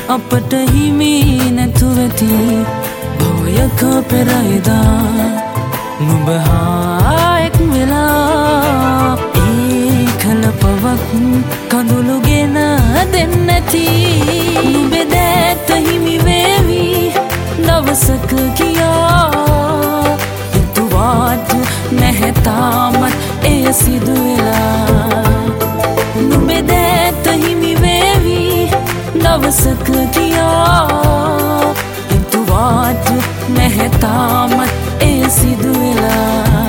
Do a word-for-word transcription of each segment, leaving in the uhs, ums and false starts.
අපට හිමි නැතුව ඇති භවයක පෙරයිදා නුඹ හා එක් වෙලා ඒ කලපවක් කඳුළුගෙන දෙන්නැති නුඹේ දෑත හිමි වේවි දවසක කියා හිතුවාට නැහැ තාමත් එය සිදු වෙලා නුඹේ දෑත හිමි වේවි දවසක කියා හිතුවාට නැහැ තාමත් එය සිදු වෙලා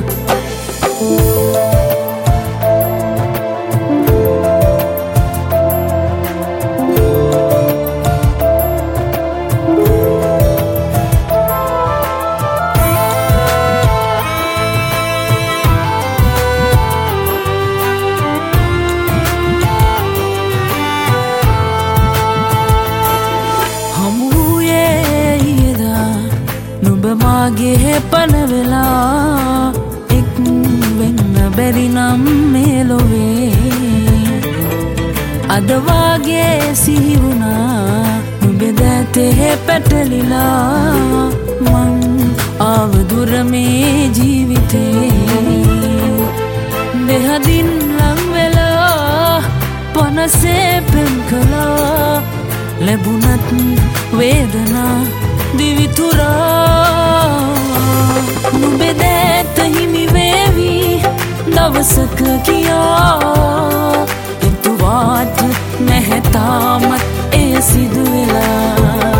මාගේ පන වෙලා එක් වෙන්න බැරි නම් මේ ලොවේ අද වාගේ සිහි වුණා නුඹේ දෑතේ පැටලිලා මං ආව දුර මේ ජීවිතේ දෙහදින් ලං වෙලා පනසේ පෙම් කළා ලැබුණත් වේදනා දිවිතුරා නුඹේ දෑත හිමි වේවි දවසක කියා හිතුවාට නැහැ තාමත් එය සිදු වෙලා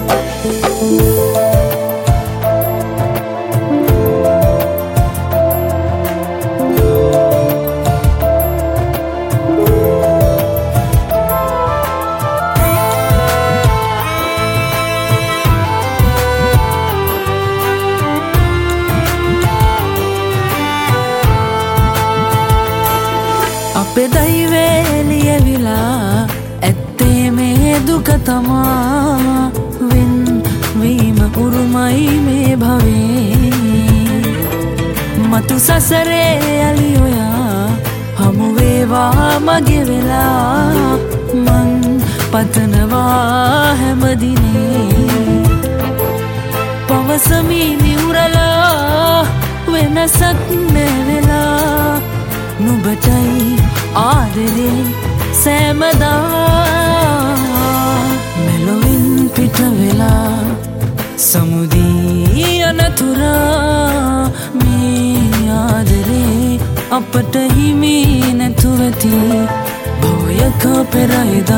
අපේ දෛවේ ලියවිලා ඇත්තේ මේ දුක තමා වෙන් වීම උරුමයි මේ භවේ මතු සසරේ යලි ඔයා හමු වේවා මගේ වෙලා මං පතනවා හැමදිනේ පවසමි නිවුරලා වෙනසක් නැවෙලා නුඹටයි ආදරේ සෑමදා මෙලොවින් පිට වෙලා සමුදී අනතුරා මේ ආදරේ අපට හිමි නැතුව ඇති භවයක පෙරයිදා